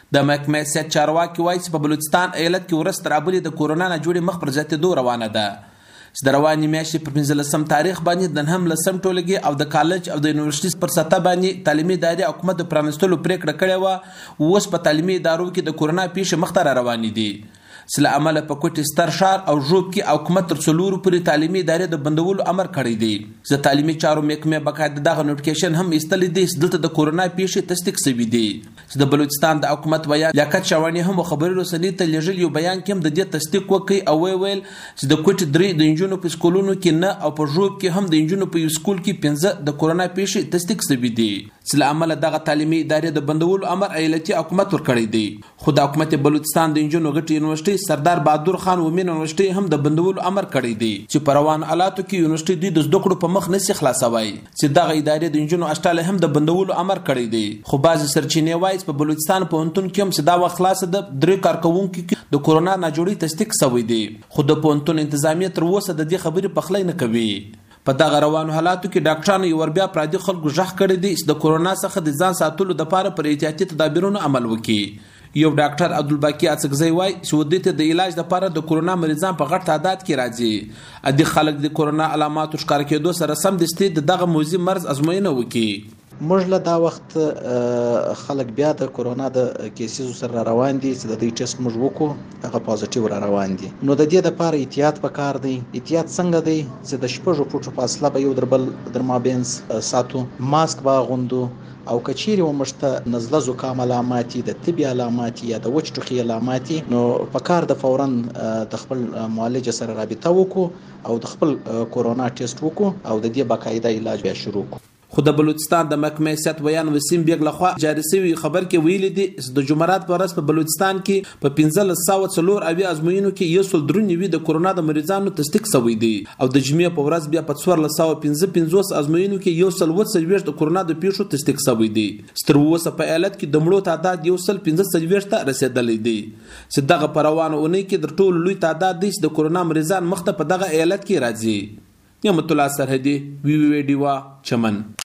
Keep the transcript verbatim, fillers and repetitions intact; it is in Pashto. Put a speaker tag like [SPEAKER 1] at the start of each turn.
[SPEAKER 1] د محکمې سیاست چارواکي وایي چې په بلوچستان ایالت کې ورځ تر بلې د کورونا نه جوړې مخ پر زیاتېدو روانه ده چې د روانې میاشتې په پنځلسم تاریخ باندې د نهم لسم ټولګي او د کالج او د یونیورسيټي پر سطح باندې تعلیمي ادارې حکومت د پرانستلو پریکړه کړې وه. اوس په تعلیمي ادارو کې د کورونا پیښې مخ ته را روانې دي چې له امله په کوټي ستر ښار او ژوب کې او حکومت تر څلورو پورې تعلیمي ادارې د بندولو امر کړی دی. چې تعلیمي چارو محکمې باقاعده دغه نوټیکیشن هم ایستلی دی چې دلته د کورونا پیښې تصدیق شوي دي. چې د بلوچستان د حکومت ویان لیاقت شاواني هم خبري رسنۍ ته لیږلي یو بیان کې هم د دې تصدیق وکړي او ویې ویل چې د کوټي درې د نجونو په سکولونو کې نه او په ژوب کې هم د نجونو په یو سکول کې پنځه د کورونا پیښې تصدیق شوي دي چې له امله دغه تعلیمي ادارې د بندولو امر ایالتي حکومت ورکړی دی. خو د حکومت بلوچستان د نجونو غټي یونیورسيټي سردار بهادر خان ومن یونیورسيټي هم د بندولو امر کړی دی چې په روان حالاتو کې یونیورسيټي دوی د زده کړو په مخ نشي خلاصوي چې دغه ادارې د نجونو اشټاله هم د بندولو امر کړی دی. خو بعضې سرچینې وایي چې په بلوچستان پوهنتون کې هم چې دا وخت خلاصه ده درې کارکوونکو د کورونا ناجوړي تصدیق شوی دی. خو د پوهنتون انتظامیه تر اوسه د دې خبرې پخلی نه کوي. په دغه روانو حالاتو کې ډاکټرانو یو ور بیا پردي خلکو غږ کړی دی چې د کورونا څخه د ځان ساتلو لپاره پر احتیاطي تدابیرونو عمل وکړي. یو ډاکټر عبدالباقي اڅکزی وایي چې ودې ته د علاج لپاره د کورونا مریضان په غټ تعداد کې راځي. ادي خلک د کورونا علاماتو ښکاره کېدو سره سمدستي د دغه موذي مرض ازموینه وکړي.
[SPEAKER 2] موږ له دا وخت خلک بیا د کورونا د کیسیزو سره روان دي چې د دې ټیسټ موږ وکړو هغه پازیټیو را روان دي. نو د دې لپاره احتیاط پکار دی. احتیاط څنګه دی چې د شپږو فوټو فاصله به یو در بل در مابین ساتو، ماسک به اغوندو او کچيري ومشته نزله زکام علاماتي د طبي علاماتي یا د وچ ټوخي علاماتي نو پکار د فورا د خپل معالج سره رابطه وکړو او د خپل کورونا ټیسټ وکړو او د دې باقاعده علاج بیا شروع کړو.
[SPEAKER 1] خو د بلوچستان د محکمې سیاست ویان وسیم بیګ لخوا جاري شوی خبر کې ویلي دي چې د جمعرات په ورځ په بلوچستان کې په پنځلس سوه څلور اویا ازموینو کې یو سل درې نوي د کورونا د مریضانو تصدیق شوی دی او د جمعې په ورځ بیا په څوارلس سوه پنځه پنځوس ازموینو کې یو سل اووه څلوېښت د کورونا د پیښو تصدیق شوی دی. تر اوسه په ایالت کې د مړو تعداد یو سل پنځه څلوېښت ته رسېدلی دی چې دغه په روانه اونۍ کې د ټولو لوی تعداد دی چې د کورونا مریضان مخ ته په دغه ایالت کې راځي. نعمت الله سرحدي، وی وی ډیوا، چمن.